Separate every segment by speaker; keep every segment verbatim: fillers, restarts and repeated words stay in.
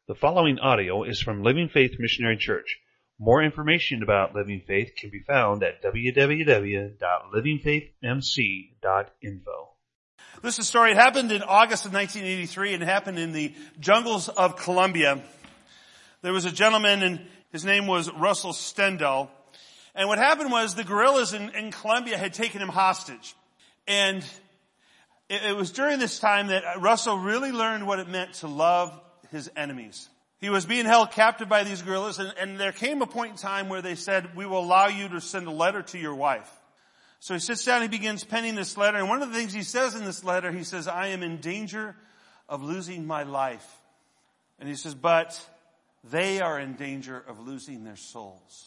Speaker 1: The following audio is from Living Faith Missionary Church. More information about Living Faith can be found at w w w dot living faith m c dot info.
Speaker 2: This is a story. It happened in August of nineteen eighty-three and it happened in the jungles of Colombia. There was a gentleman and his name was Russell Stendal. And what happened was the guerrillas in, in Colombia had taken him hostage. And it, it was during this time that Russell really learned what it meant to love his enemies. He was being held captive by these guerrillas, and, and there came a point in time where they said, we will allow you to send a letter to your wife. So he sits down, he begins penning this letter, and one of the things he says in this letter, he says, I am in danger of losing my life. And he says, but they are in danger of losing their souls.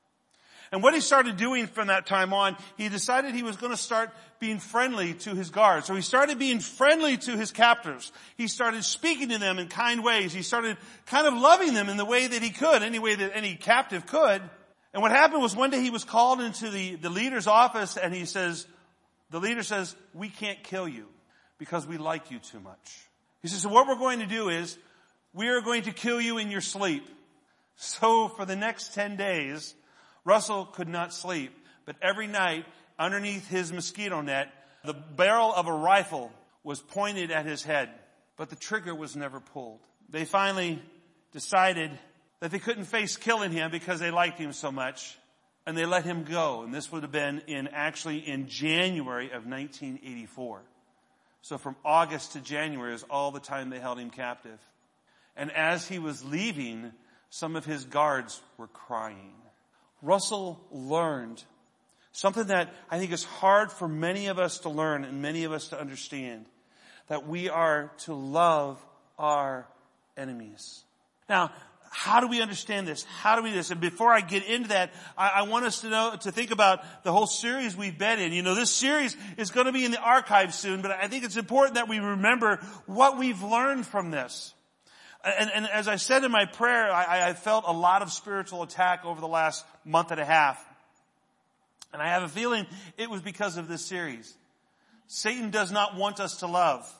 Speaker 2: And what he started doing from that time on, he decided he was going to start being friendly to his guards. So he started being friendly to his captors. He started speaking to them in kind ways. He started kind of loving them in the way that he could, any way that any captive could. And what happened was one day he was called into the, the leader's office and he says, the leader says, we can't kill you because we like you too much. He says, so what we're going to do is we are going to kill you in your sleep. So for the next ten days, Russell could not sleep, but every night underneath his mosquito net, the barrel of a rifle was pointed at his head, but the trigger was never pulled. They finally decided that they couldn't face killing him because they liked him so much, and they let him go. And this would have been in actually in January of nineteen eighty-four. So from August to January is all the time they held him captive. And as he was leaving, some of his guards were crying. Russell learned something that I think is hard for many of us to learn and many of us to understand, that we are to love our enemies. Now, how do we understand this? How do we do this? And before I get into that, I, I want us to know, to think about the whole series we've been in. You know, this series is going to be in the archive soon, but I think it's important that we remember what we've learned from this. And, and as I said in my prayer, I, I felt a lot of spiritual attack over the last month and a half. And I have a feeling it was because of this series. Satan does not want us to love.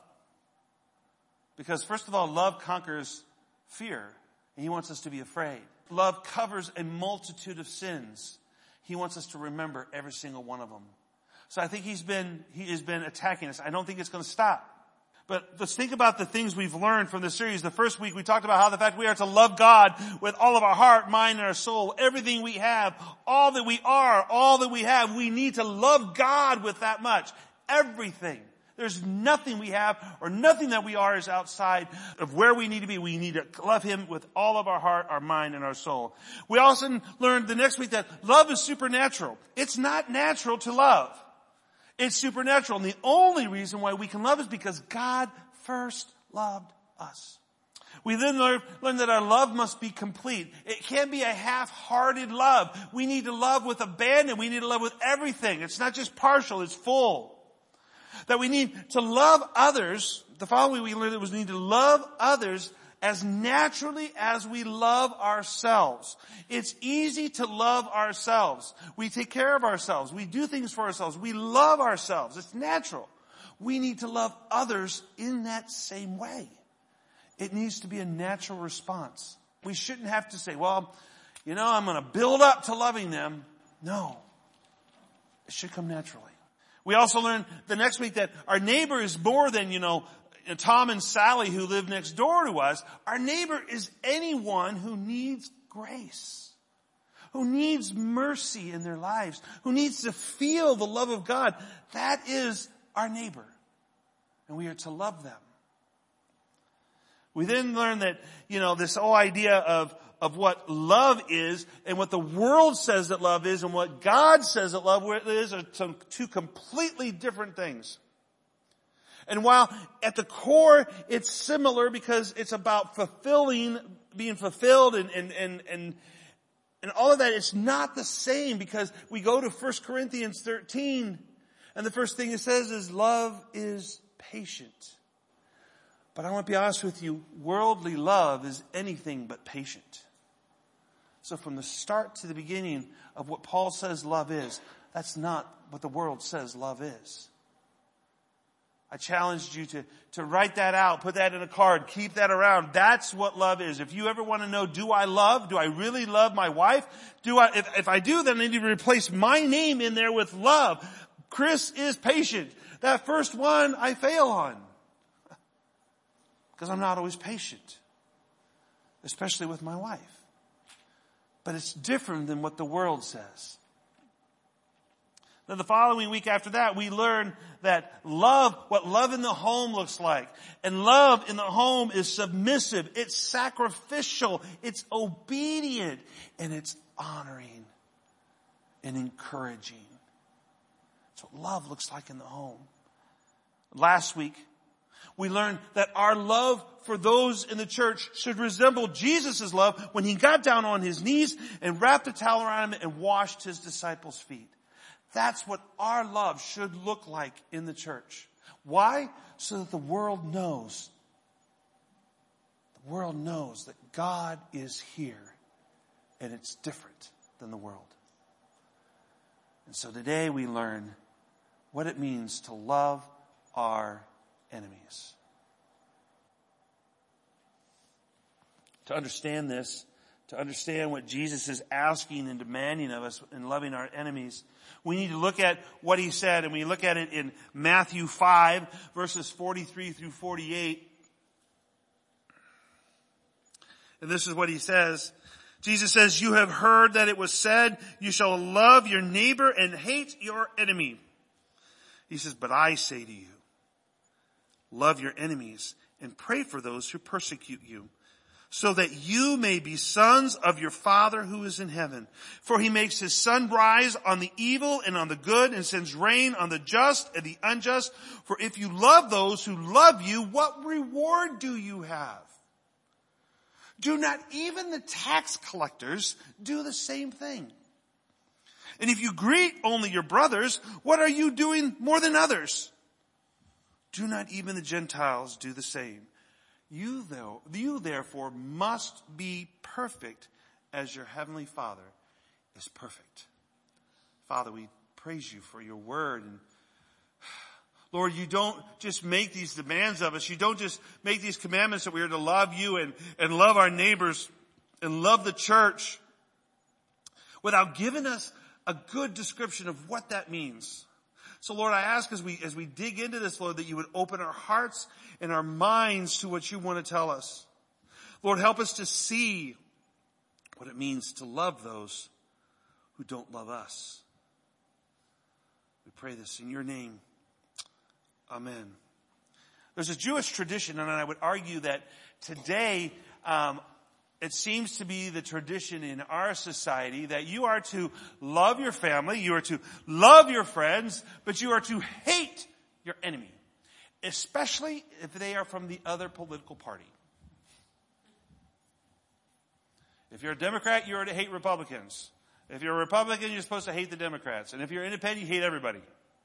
Speaker 2: Because first of all, love conquers fear. And he wants us to be afraid. Love covers a multitude of sins. He wants us to remember every single one of them. So I think he's been, he has been attacking us. I don't think it's going to stop. But let's think about the things we've learned from this series. The first week we talked about how the fact we are to love God with all of our heart, mind, and our soul. Everything we have, all that we are, all that we have, we need to love God with that much. Everything. There's nothing we have or nothing that we are is outside of where we need to be. We need to love Him with all of our heart, our mind, and our soul. We also learned the next week that love is supernatural. It's not natural to love. It's supernatural. And the only reason why we can love is because God first loved us. We then learn, learn that our love must be complete. It can't be a half-hearted love. We need to love with abandon. We need to love with everything. It's not just partial, it's full. That we need to love others. The following we learned that was we need to love others as naturally as we love ourselves. It's easy to love ourselves. We take care of ourselves. We do things for ourselves. We love ourselves. It's natural. We need to love others in that same way. It needs to be a natural response. We shouldn't have to say, well, you know, I'm going to build up to loving them. No. It should come naturally. We also learned the next week that our neighbor is more than, you know, Tom and Sally who live next door to us. Our neighbor is anyone who needs grace, who needs mercy in their lives, who needs to feel the love of God. That is our neighbor. And we are to love them. We then learn that, you know, this whole idea of of what love is and what the world says that love is and what God says that love is are some two completely different things. And while at the core it's similar because it's about fulfilling, being fulfilled and, and, and, and, and all of that, it's not the same because we go to First Corinthians thirteen and the first thing it says is love is patient. But I want to be honest with you, worldly love is anything but patient. So from the start to the beginning of what Paul says love is, that's not what the world says love is. I challenged you to, to write that out, put that in a card, keep that around. That's what love is. If you ever want to know, do I love? Do I really love my wife? Do I, if, if I do, then I need to replace my name in there with love. Chris is patient. That first one I fail on. Because I'm not always patient. Especially with my wife. But it's different than what the world says. Then the following week after that, we learn that love, what love in the home looks like. And love in the home is submissive, it's sacrificial, it's obedient, and it's honoring and encouraging. That's what love looks like in the home. Last week, we learned that our love for those in the church should resemble Jesus' love when he got down on his knees and wrapped a towel around him and washed his disciples' feet. That's what our love should look like in the church. Why? So that the world knows. The world knows that God is here and it's different than the world. And so today we learn what it means to love our enemies. To understand this, to understand what Jesus is asking and demanding of us in loving our enemies, we need to look at what he said, and we look at it in Matthew five, verses forty-three through forty-eight. And this is what he says. Jesus says, "You have heard that it was said, you shall love your neighbor and hate your enemy." He says, "But I say to you, love your enemies and pray for those who persecute you, so that you may be sons of your Father who is in heaven. For he makes his sun rise on the evil and on the good, and sends rain on the just and the unjust. For if you love those who love you, what reward do you have? Do not even the tax collectors do the same thing? And if you greet only your brothers, what are you doing more than others? Do not even the Gentiles do the same? You, though, you therefore must be perfect as your heavenly Father is perfect." Father, we praise you for your word. And Lord, you don't just make these demands of us. You don't just make these commandments that we are to love you and, and love our neighbors and love the church without giving us a good description of what that means. So Lord, I ask as we, as we dig into this, Lord, that you would open our hearts and our minds to what you want to tell us. Lord, help us to see what it means to love those who don't love us. We pray this in your name. Amen. There's a Jewish tradition, and I would argue that today, um, it seems to be the tradition in our society that you are to love your family, you are to love your friends, but you are to hate your enemy, especially if they are from the other political party. If you're a Democrat, you are to hate Republicans. If you're a Republican, you're supposed to hate the Democrats. And if you're independent, you hate everybody.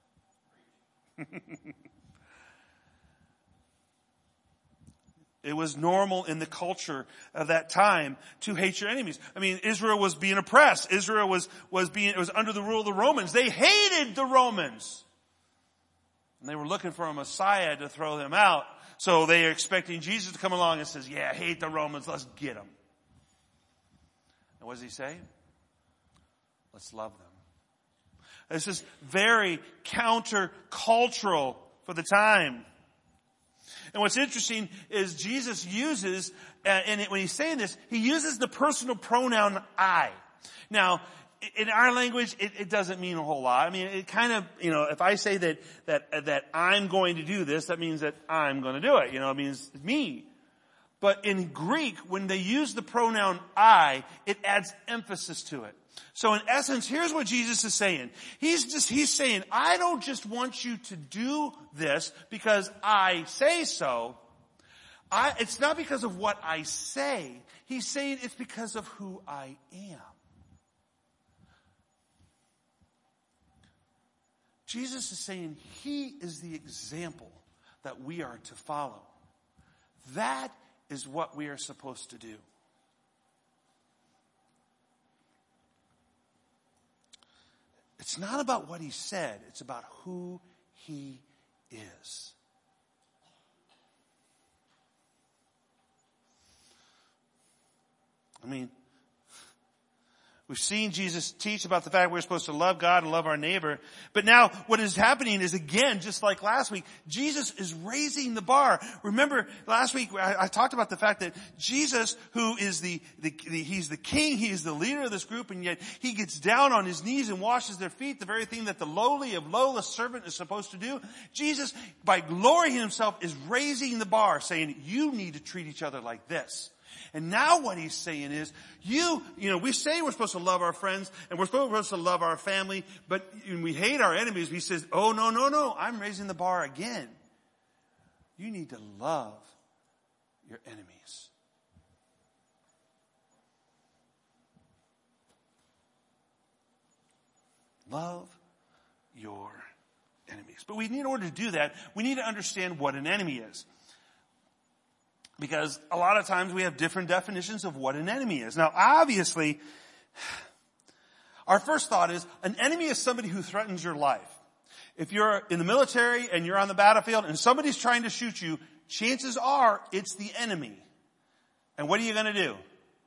Speaker 2: It was normal in the culture of that time to hate your enemies. I mean, Israel was being oppressed. Israel was, was being, it was under the rule of the Romans. They hated the Romans. And they were looking for a Messiah to throw them out. So they are expecting Jesus to come along and says, yeah, hate the Romans. Let's get them. And what does he say? Let's love them. This is very counter-cultural for the time. And what's interesting is Jesus uses, uh, and when he's saying this, he uses the personal pronoun I. Now, in our language, it, it doesn't mean a whole lot. I mean, it kind of, you know, if I say that, that, uh, that I'm going to do this, that means that I'm going to do it. You know, it means me. But in Greek, when they use the pronoun I, it adds emphasis to it. So in essence, here's what Jesus is saying. He's just, he's saying, I don't just want you to do this because I say so. I, it's not because of what I say. He's saying it's because of who I am. Jesus is saying he is the example that we are to follow. That is what we are supposed to do. It's not about what he said. It's about who he is. I mean, we've seen Jesus teach about the fact we're supposed to love God and love our neighbor. But now what is happening is, again, just like last week, Jesus is raising the bar. Remember last week I, I talked about the fact that Jesus, who is the, the, the, he's the king, he is the leader of this group, and yet he gets down on his knees and washes their feet, the very thing that the lowly of lowest servant is supposed to do. Jesus, by lowering himself, is raising the bar, saying, you need to treat each other like this. And now what he's saying is, you, you know, we say we're supposed to love our friends and we're supposed to love our family, but when we hate our enemies, he says, oh, no, no, no, I'm raising the bar again. You need to love your enemies. Love your enemies. But we need, in order to do that, we need to understand what an enemy is. Because a lot of times we have different definitions of what an enemy is. Now, obviously, our first thought is an enemy is somebody who threatens your life. If you're in the military and you're on the battlefield and somebody's trying to shoot you, chances are it's the enemy. And what are you going to do?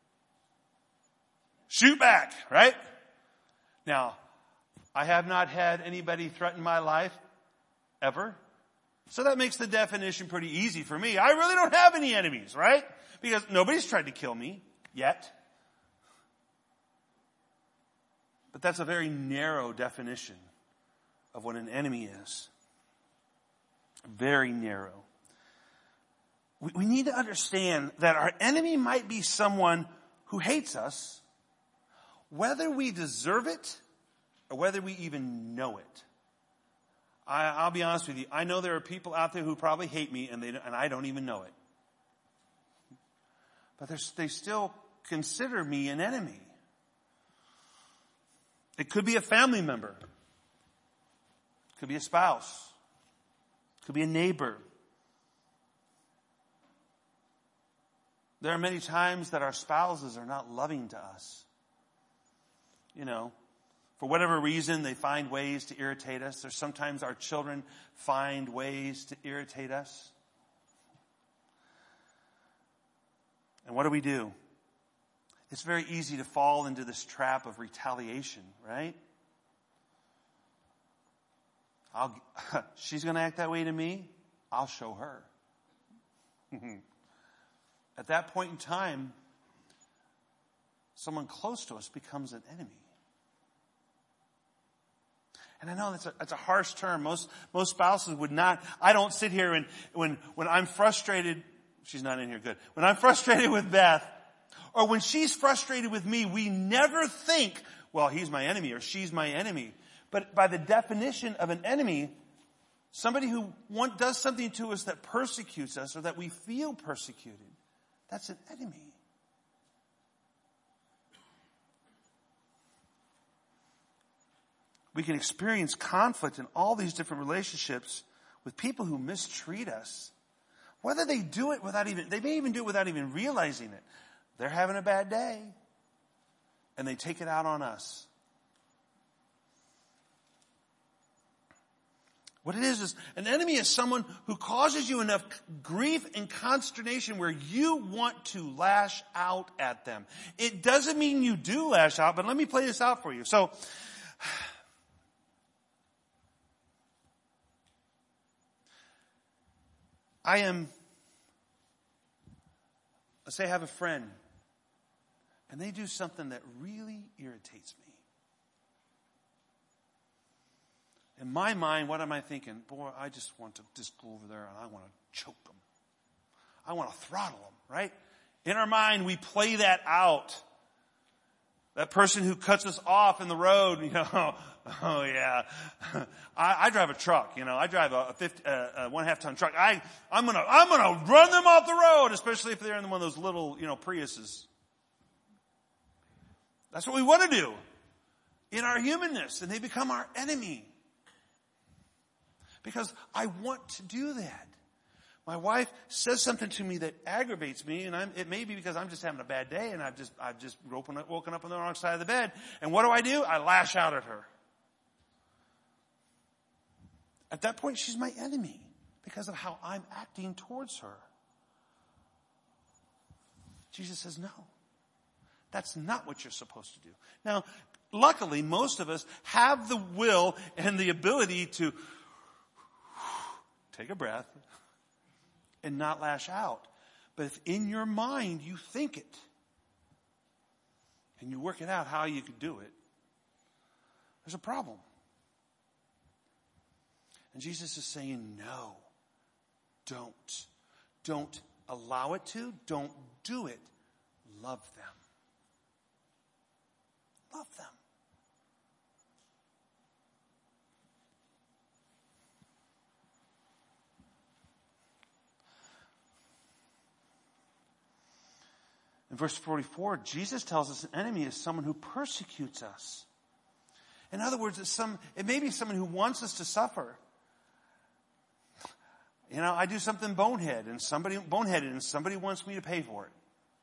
Speaker 2: Shoot back, right? Now, I have not had anybody threaten my life ever. So that makes the definition pretty easy for me. I really don't have any enemies, right? Because nobody's tried to kill me yet. But that's a very narrow definition of what an enemy is. Very narrow. We, we need to understand that our enemy might be someone who hates us, whether we deserve it or whether we even know it. I, I'll be honest with you. I know there are people out there who probably hate me and they and I don't even know it. But they still consider me an enemy. It could be a family member. It could be a spouse. It could be a neighbor. There are many times that our spouses are not loving to us. You know, for whatever reason, they find ways to irritate us. Or sometimes our children find ways to irritate us. And what do we do? It's very easy to fall into this trap of retaliation, right? I'll, she's going to act that way to me. I'll show her. At that point in time, someone close to us becomes an enemy. And I know that's a, that's a harsh term. Most, most spouses would not, I don't sit here and when, when I'm frustrated, she's not in here, good. When I'm frustrated with Beth, or when she's frustrated with me, we never think, well, he's my enemy or she's my enemy. But by the definition of an enemy, somebody who want, does something to us that persecutes us or that we feel persecuted, that's an enemy. We can experience conflict in all these different relationships with people who mistreat us. Whether they do it without even, they may even do it without even realizing it. They're having a bad day and they take it out on us. What it is is an enemy is someone who causes you enough grief and consternation where you want to lash out at them. It doesn't mean you do lash out, but let me play this out for you. So, I am, let's say I have a friend, and they do something that really irritates me. In my mind, what am I thinking? Boy, I just want to just go over there and I want to choke them. I want to throttle them, right? In our mind, we play that out. That person who cuts us off in the road, you know, oh yeah. I, I drive a truck, you know, I drive a, a, fifty, uh, a one half ton truck. I, I'm gonna, I'm gonna run them off the road, especially if they're in one of those little, you know, Priuses. That's what we want to do in our humanness, and they become our enemy. Because I want to do that. My wife says something to me that aggravates me, and I'm, it may be because I'm just having a bad day, and I've just I've just woken up, woken up on the wrong side of the bed. And what do I do? I lash out at her. At that point, she's my enemy because of how I'm acting towards her. Jesus says, no. That's not what you're supposed to do. Now, luckily, most of us have the will and the ability to take a breath and not lash out. But if in your mind you think it and you work it out how you could do it, there's a problem. And Jesus is saying, no, don't. Don't allow it to. Don't do it. Love them. Love them. In verse forty-four, Jesus tells us an enemy is someone who persecutes us. In other words, it's some, it may be someone who wants us to suffer. You know, I do something bonehead and somebody, boneheaded and somebody wants me to pay for it.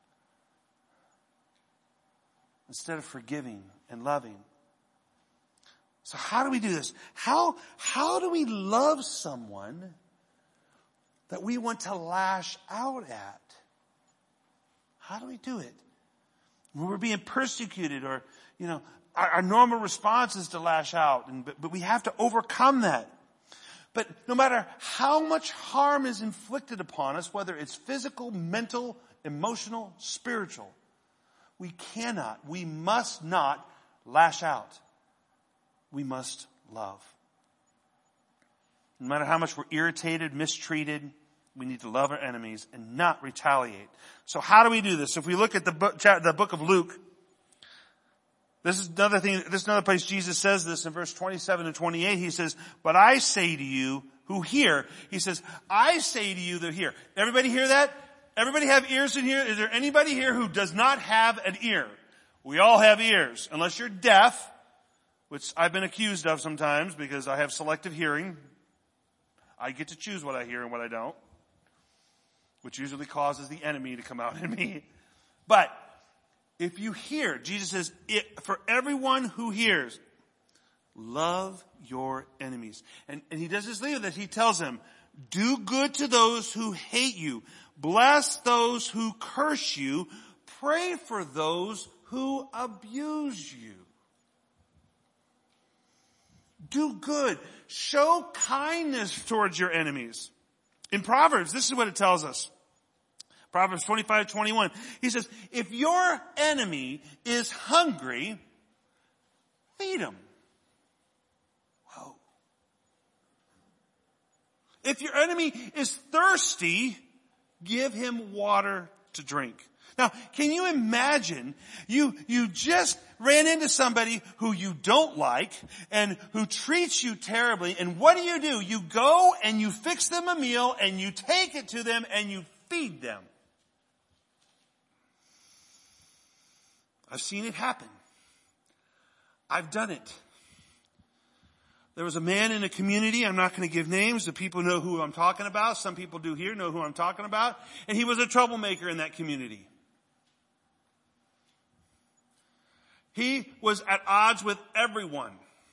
Speaker 2: Instead of forgiving and loving. So how do we do this? How, how do we love someone that we want to lash out at? How do we do it? When we're being persecuted or, you know, our, our normal response is to lash out, and, but, but we have to overcome that. But no matter how much harm is inflicted upon us, whether it's physical, mental, emotional, spiritual, we cannot, we must not lash out. We must love. No matter how much we're irritated, mistreated, we need to love our enemies and not retaliate. So how do we do this? If we look at the book, the book of Luke, this is another thing, this is another place Jesus says this in verse twenty-seven and twenty-eight. He says, but I say to you who hear, he says, I say to you that hear. Everybody hear that? Everybody have ears in here? Is there anybody here who does not have an ear? We all have ears, unless you're deaf, which I've been accused of sometimes because I have selective hearing. I get to choose what I hear and what I don't, which usually causes the enemy to come out in me. But if you hear, Jesus says, it, for everyone who hears, love your enemies. And, and he does this later that he tells them, do good to those who hate you. Bless those who curse you. Pray for those who abuse you. Do good. Show kindness towards your enemies. In Proverbs, this is what it tells us. Proverbs twenty-five twenty-one. He says, if your enemy is hungry, feed him. Whoa. If your enemy is thirsty, give him water to drink. Now, can you imagine you, you just ran into somebody who you don't like and who treats you terribly, and what do you do? You go and you fix them a meal and you take it to them and you feed them. I've seen it happen. I've done it. There was a man in a community, I'm not going to give names, the people know who I'm talking about, some people do here know who I'm talking about, and he was a troublemaker in that community. He was at odds with everyone.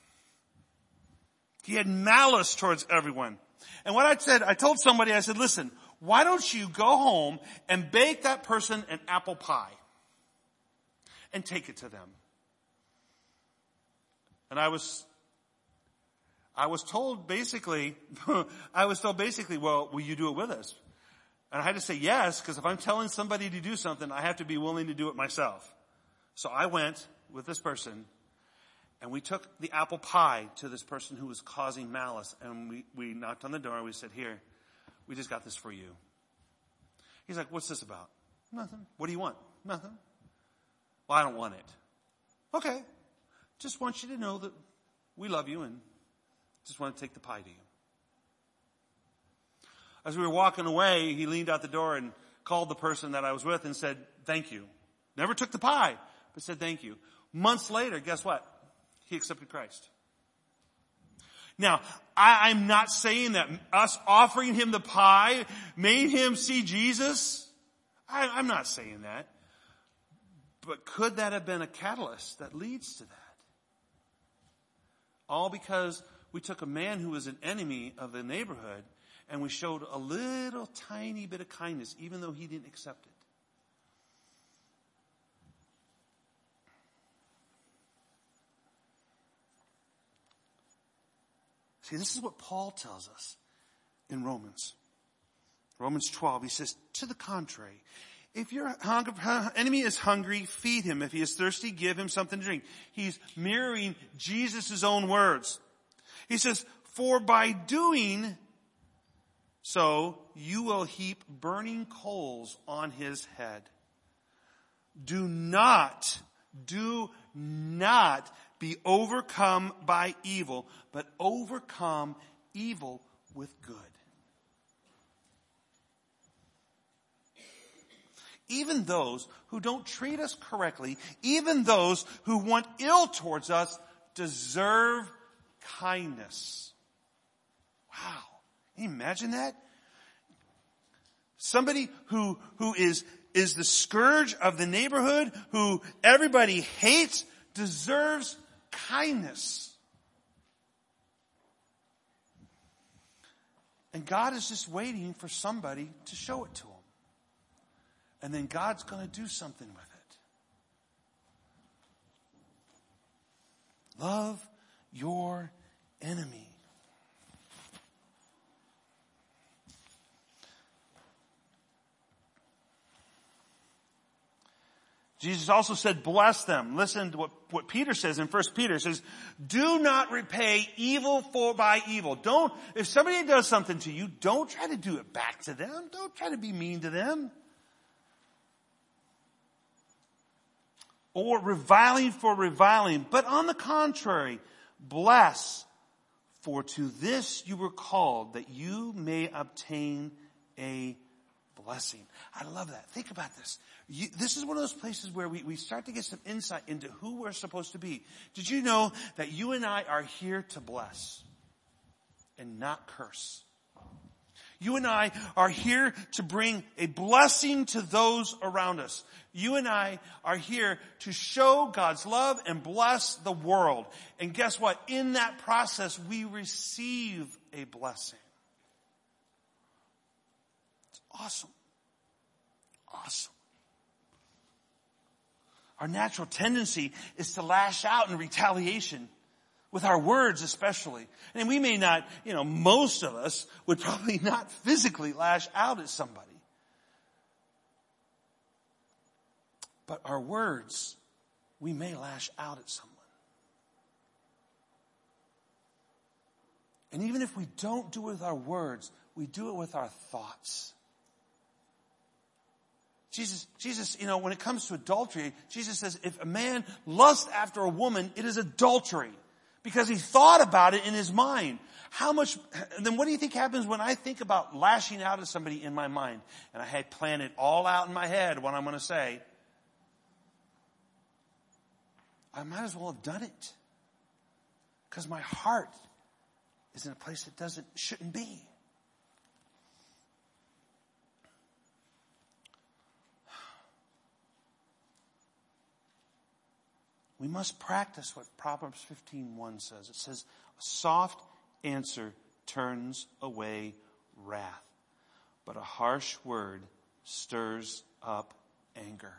Speaker 2: He had malice towards everyone. And what I said, I told somebody, I said, listen, why don't you go home and bake that person an apple pie and take it to them? And I was, I was told basically, I was told basically, well, will you do it with us? And I had to say yes, because if I'm telling somebody to do something, I have to be willing to do it myself. So I went with this person, and we took the apple pie to this person who was causing malice, and we, we knocked on the door, and we said, here, we just got this for you. He's like, what's this about? Nothing. What do you want? Nothing. Well, I don't want it. Okay. Just want you to know that we love you and just want to take the pie to you. As we were walking away, he leaned out the door and called the person that I was with and said, thank you. Never took the pie, but said thank you. Months later, guess what? He accepted Christ. Now, I, I'm not saying that us offering him the pie made him see Jesus. I, I'm not saying that. But could that have been a catalyst that leads to that? All because we took a man who was an enemy of the neighborhood and we showed a little tiny bit of kindness, even though he didn't accept it. See, this is what Paul tells us in Romans. Romans twelve, he says, to the contrary, if your hung- enemy is hungry, feed him. If he is thirsty, give him something to drink. He's mirroring Jesus' own words. He says, for by doing so, you will heap burning coals on his head. Do not, do not be overcome by evil, but overcome evil with good. Even those who don't treat us correctly, even those who want ill towards us, deserve kindness. Wow. Can you imagine that? Somebody who, who is, is the scourge of the neighborhood, who everybody hates, deserves kindness. And God is just waiting for somebody to show it to him. And then God's going to do something with it. Love your enemy. Jesus also said, bless them. Listen to what, what Peter says in First Peter. It says, do not repay evil for by evil. Don't, if somebody does something to you, don't try to do it back to them. Don't try to be mean to them. Or reviling for reviling. But on the contrary, bless. For to this you were called, that you may obtain a blessing. I love that. Think about this. You, this is one of those places where we, we start to get some insight into who we're supposed to be. Did you know that you and I are here to bless and not curse? You and I are here to bring a blessing to those around us. You and I are here to show God's love and bless the world. And guess what? In that process, we receive a blessing. It's awesome. Awesome. Our natural tendency is to lash out in retaliation. With our words especially. And we may not, you know, most of us would probably not physically lash out at somebody. But our words, we may lash out at someone. And even if we don't do it with our words, we do it with our thoughts. Jesus, Jesus, you know, when it comes to adultery, Jesus says if a man lusts after a woman, it is adultery. Because he thought about it in his mind. How much, then what do you think happens when I think about lashing out at somebody in my mind? And I had planned it all out in my head what I'm going to say. I might as well have done it. Because my heart is in a place it doesn't, shouldn't be. We must practice what Proverbs fifteen one says. It says, a soft answer turns away wrath, but a harsh word stirs up anger.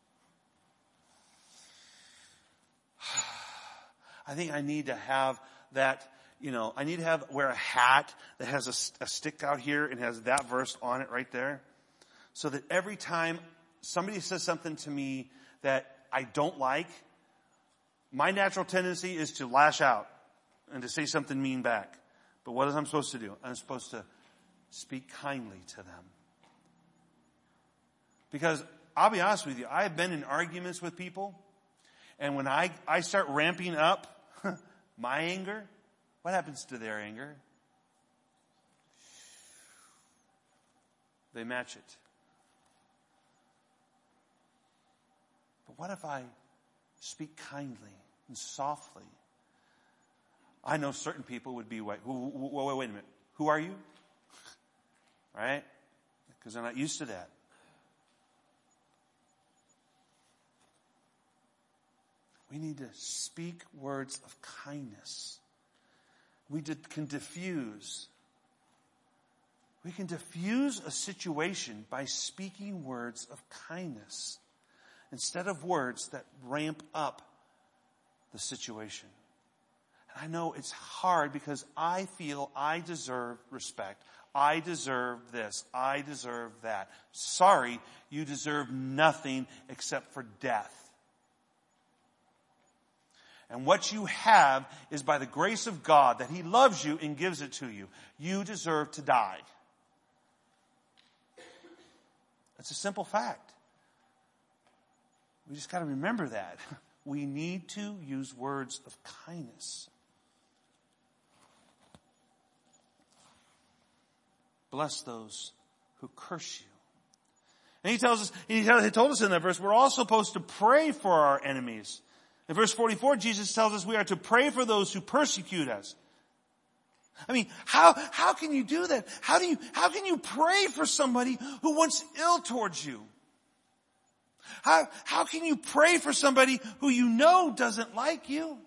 Speaker 2: I think I need to have that, you know, I need to have, wear a hat that has a, a stick out here and has that verse on it right there. So that every time somebody says something to me that I don't like, my natural tendency is to lash out and to say something mean back. But what am I supposed to do? I'm supposed to speak kindly to them. Because I'll be honest with you, I've been in arguments with people, and when I, I start ramping up my anger, what happens to their anger? They match it. But what if I speak kindly and softly? I know certain people would be, wait, wait, wait, wait a minute. Who are you? Right? Because they're not used to that. We need to speak words of kindness. We did, can diffuse. We can diffuse a situation by speaking words of kindness instead of words that ramp up the situation. I know it's hard because I feel I deserve respect. I deserve this. I deserve that. Sorry, you deserve nothing except for death. And what you have is by the grace of God that He loves you and gives it to you. You deserve to die. It's a simple fact. We just got to remember that. We need to use words of kindness. Bless those who curse you. And he tells us, he told us in that verse, we're all supposed to pray for our enemies. In verse forty-four, Jesus tells us we are to pray for those who persecute us. I mean, how, how can you do that? How do you, how can you pray for somebody who wants ill towards you? How, how can you pray for somebody who you know doesn't like you?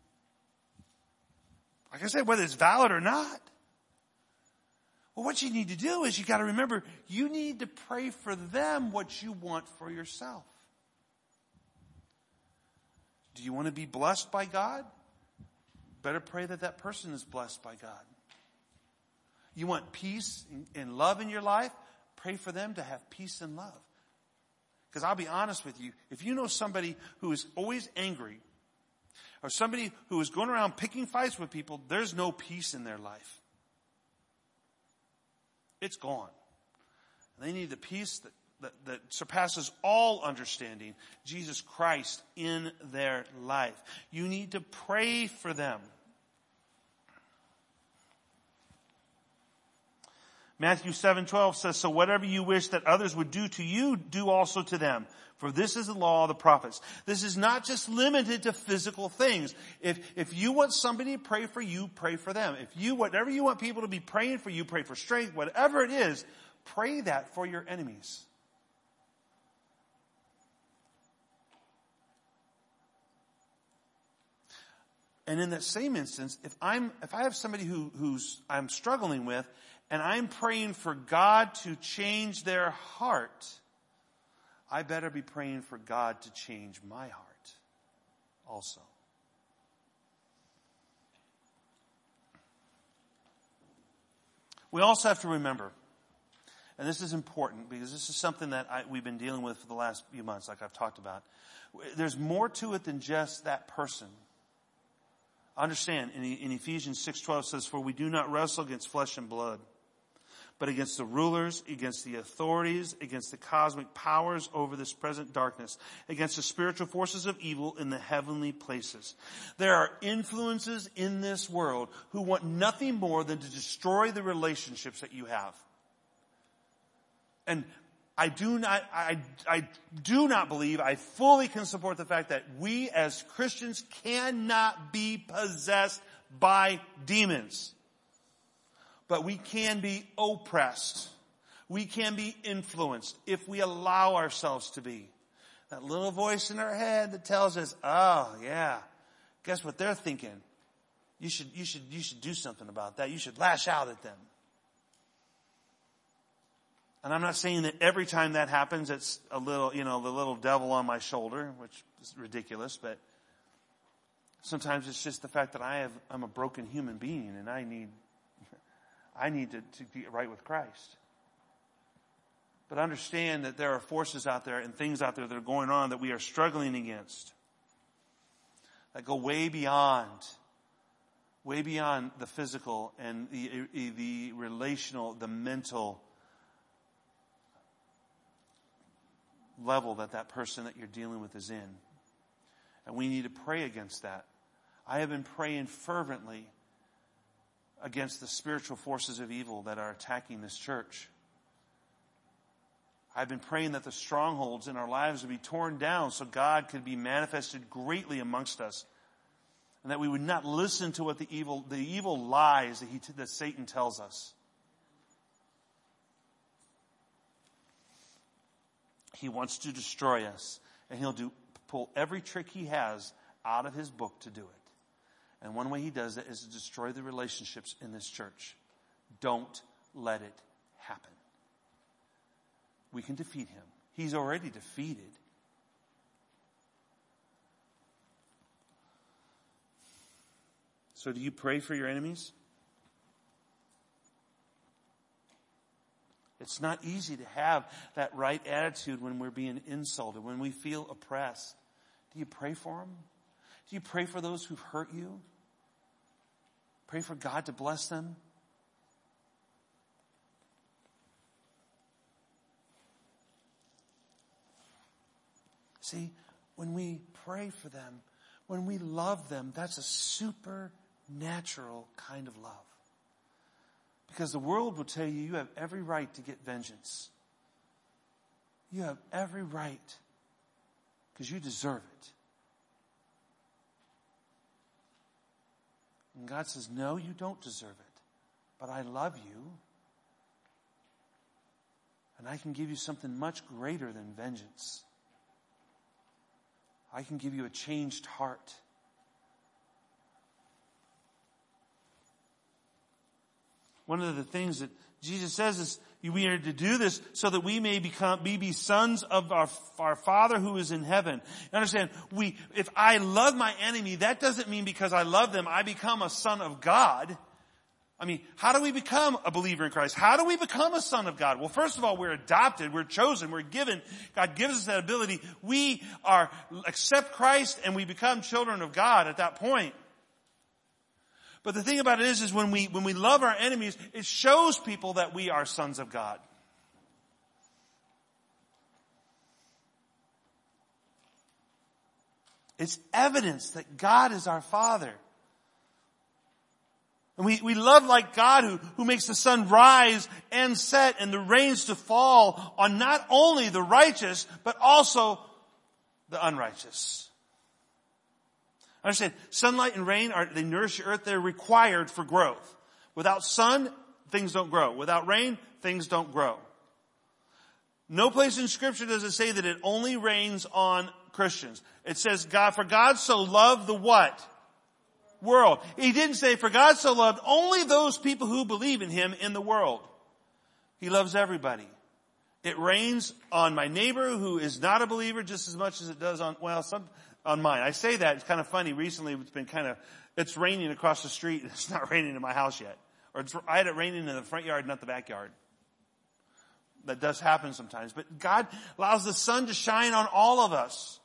Speaker 2: Like I said, whether it's valid or not. Well, what you need to do is you got to remember, you need to pray for them what you want for yourself. Do you want to be blessed by God? Better pray that that person is blessed by God. You want peace and love in your life? Pray for them to have peace and love. Because I'll be honest with you, if you know somebody who is always angry, or somebody who is going around picking fights with people, there's no peace in their life. It's gone. And they need the peace that, that, that surpasses all understanding, Jesus Christ in their life. You need to pray for them. Matthew seven twelve says, so whatever you wish that others would do to you, do also to them. For this is the law of the prophets. This is not just limited to physical things. If, if you want somebody to pray for you, pray for them. If you, whatever you want people to be praying for you, pray for strength, whatever it is, pray that for your enemies. And in that same instance, if I'm, if I have somebody who, who's, I'm struggling with, and I'm praying for God to change their heart, I better be praying for God to change my heart also. We also have to remember, and this is important because this is something that I, we've been dealing with for the last few months, like I've talked about. There's more to it than just that person. Understand, in, in Ephesians six twelve says, for we do not wrestle against flesh and blood, but against the rulers, against the authorities, against the cosmic powers over this present darkness, against the spiritual forces of evil in the heavenly places. There are influences in this world who want nothing more than to destroy the relationships that you have. And I do not, I, I do not believe, I fully can support the fact that we as Christians cannot be possessed by demons. But we can be oppressed. We can be influenced if we allow ourselves to be. That little voice in our head that tells us, oh yeah, guess what they're thinking? You should, you should, you should do something about that. You should lash out at them. And I'm not saying that every time that happens, it's a little, you know, the little devil on my shoulder, which is ridiculous, but sometimes it's just the fact that I have, I'm a broken human being and I need I need to, to get right with Christ. But understand that there are forces out there and things out there that are going on that we are struggling against. That go way beyond, way beyond the physical and the, the relational, the mental level that that person that you're dealing with is in. And we need to pray against that. I have been praying fervently against the spiritual forces of evil that are attacking this church. I've been praying that the strongholds in our lives would be torn down so God could be manifested greatly amongst us. And that we would not listen to what the evil, the evil lies that, he, that Satan tells us. He wants to destroy us. And he'll do, pull every trick he has out of his book to do it. And one way he does that is to destroy the relationships in this church. Don't let it happen. We can defeat him. He's already defeated. So do you pray for your enemies? It's not easy to have that right attitude when we're being insulted, when we feel oppressed. Do you pray for them? Do you pray for those who've hurt you? Pray for God to bless them? See, when we pray for them, when we love them, that's a supernatural kind of love. Because the world will tell you, you have every right to get vengeance. You have every right because you deserve it. And God says, no, you don't deserve it. But I love you. And I can give you something much greater than vengeance. I can give you a changed heart. One of the things that Jesus says is we are to do this so that we may become, we be sons of our, our Father who is in heaven. You understand, we, if I love my enemy, that doesn't mean because I love them, I become a son of God. I mean, how do we become a believer in Christ? How do we become a son of God? Well, first of all, we're adopted, we're chosen, we're given. God gives us that ability. We are, accept Christ and we become children of God at that point. But the thing about it is, is when we, when we love our enemies, it shows people that we are sons of God. It's evidence that God is our Father. And we, we love like God who, who makes the sun rise and set and the rains to fall on not only the righteous, but also the unrighteous. Understand, sunlight and rain, are they nourish the earth. They're required for growth. Without sun, things don't grow. Without rain, things don't grow. No place in Scripture does it say that it only rains on Christians. It says, God, for God so loved the what? World. He didn't say, for God so loved only those people who believe in Him in the world. He loves everybody. It rains on my neighbor who is not a believer just as much as it does on, well, some, on mine. I say that, it's kind of funny. Recently it's been kind of, it's raining across the street and it's not raining in my house yet. Or it's, I had it raining in the front yard, not the backyard. That does happen sometimes. But God allows the sun to shine on all of us.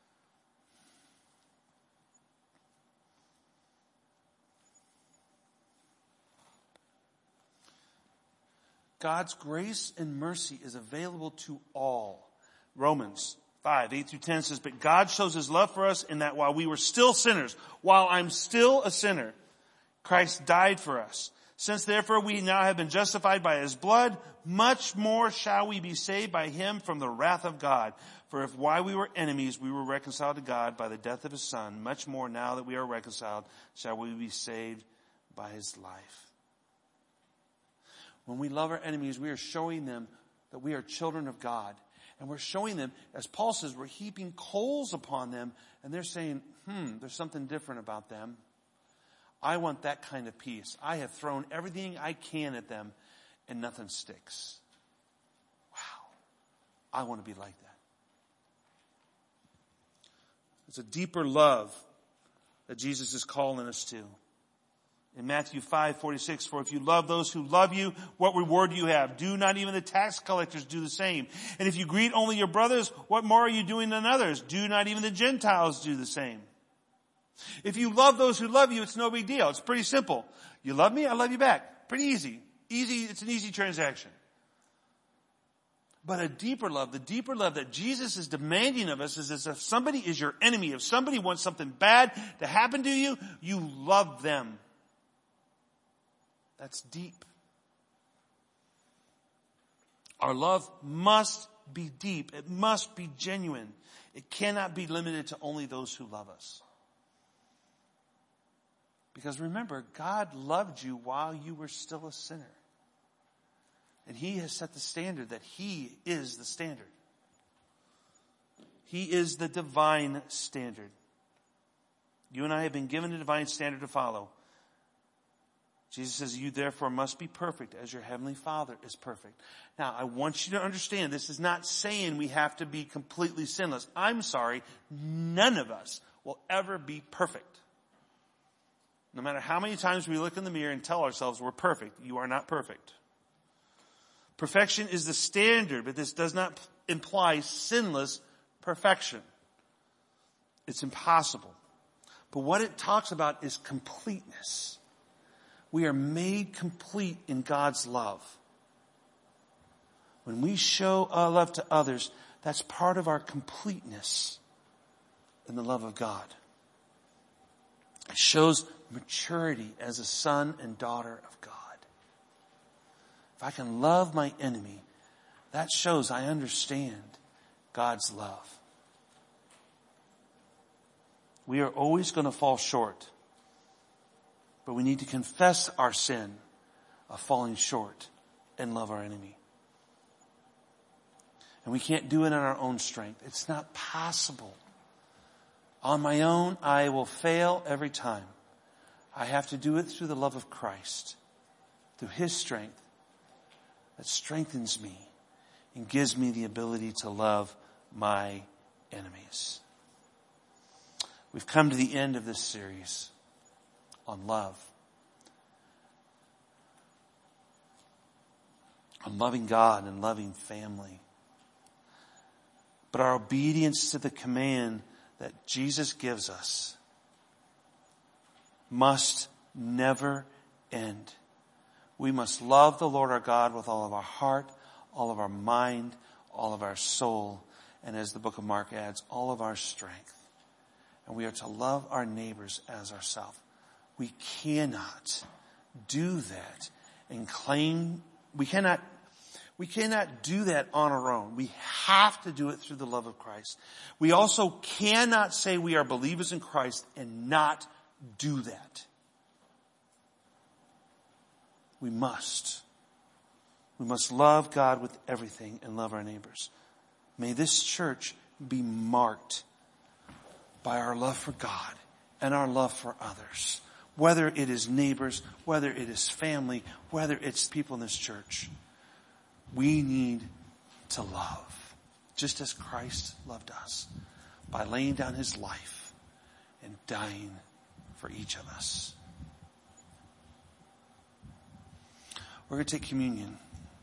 Speaker 2: God's grace and mercy is available to all. Romans five, eight through ten says, but God shows His love for us in that while we were still sinners, while I'm still a sinner, Christ died for us. Since therefore we now have been justified by His blood, much more shall we be saved by Him from the wrath of God. For if while we were enemies we were reconciled to God by the death of His Son, much more now that we are reconciled shall we be saved by His life. When we love our enemies, we are showing them that we are children of God. And we're showing them, as Paul says, we're heaping coals upon them. And they're saying, hmm, there's something different about them. I want that kind of peace. I have thrown everything I can at them and nothing sticks. Wow. I want to be like that. It's a deeper love that Jesus is calling us to. In Matthew five forty-six, for if you love those who love you, what reward do you have? Do not even the tax collectors do the same? And if you greet only your brothers, what more are you doing than others? Do not even the Gentiles do the same? If you love those who love you, it's no big deal. It's pretty simple. You love me, I love you back. Pretty easy. Easy, it's an easy transaction. But a deeper love, the deeper love that Jesus is demanding of us is as if somebody is your enemy. If somebody wants something bad to happen to you, you love them. That's deep. Our love must be deep. It must be genuine. It cannot be limited to only those who love us. Because remember, God loved you while you were still a sinner. And He has set the standard that He is the standard. He is the divine standard. You and I have been given a divine standard to follow. Jesus says, you therefore must be perfect as your heavenly Father is perfect. Now, I want you to understand, this is not saying we have to be completely sinless. I'm sorry, none of us will ever be perfect. No matter how many times we look in the mirror and tell ourselves we're perfect, you are not perfect. Perfection is the standard, but this does not imply sinless perfection. It's impossible. But what it talks about is completeness. We are made complete in God's love. When we show our love to others, that's part of our completeness in the love of God. It shows maturity as a son and daughter of God. If I can love my enemy, that shows I understand God's love. We are always going to fall short, but we need to confess our sin of falling short and love our enemy. And we can't do it in our own strength. It's not possible. On my own, I will fail every time. I have to do it through the love of Christ, through His strength that strengthens me and gives me the ability to love my enemies. We've come to the end of this series on love, on loving God and loving family. But our obedience to the command that Jesus gives us must never end. We must love the Lord our God with all of our heart, all of our mind, all of our soul, and as the book of Mark adds, all of our strength. And we are to love our neighbors as ourselves. We cannot do that and claim, we cannot, we cannot do that on our own. We have to do it through the love of Christ. We also cannot say we are believers in Christ and not do that. We must. We must love God with everything and love our neighbors. May this church be marked by our love for God and our love for others. Whether it is neighbors, whether it is family, whether it's people in this church. We need to love, just as Christ loved us, by laying down His life and dying for each of us. We're going to take communion.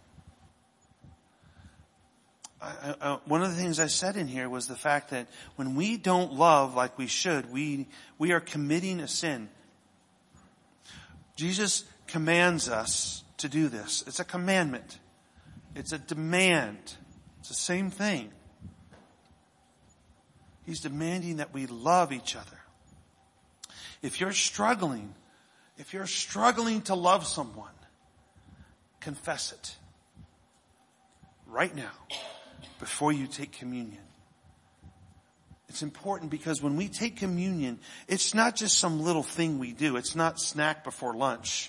Speaker 2: I, I, one of the things I said in here was the fact that when we don't love like we should, we, we are committing a sin. Jesus commands us to do this. It's a commandment. It's a demand. It's the same thing. He's demanding that we love each other. If you're struggling, if you're struggling to love someone, confess it right now before you take communion. It's important because when we take communion, it's not just some little thing we do. It's not snack before lunch.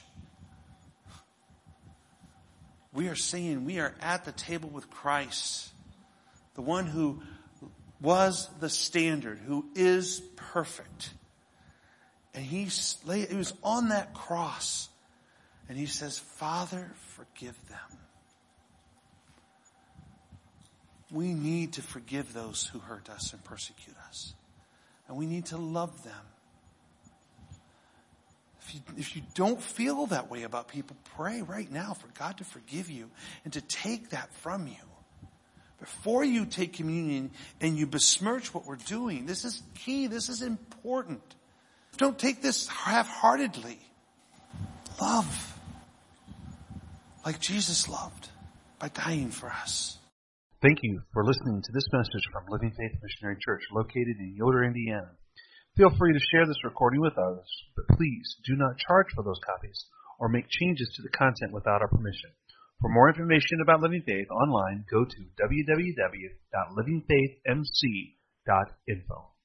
Speaker 2: We are saying we are at the table with Christ, the one who was the standard, who is perfect. And he, he was on that cross. And he says, Father, forgive them. We need to forgive those who hurt us and persecute us. And we need to love them. If you, if you don't feel that way about people, pray right now for God to forgive you and to take that from you. Before you take communion and you besmirch what we're doing, this is key, this is important. Don't take this half-heartedly. Love. Like Jesus loved by dying for us.
Speaker 1: Thank you for listening to this message from Living Faith Missionary Church located in Yoder, Indiana. Feel free to share this recording with others, but please do not charge for those copies or make changes to the content without our permission. For more information about Living Faith online, go to w w w dot living faith m c dot info.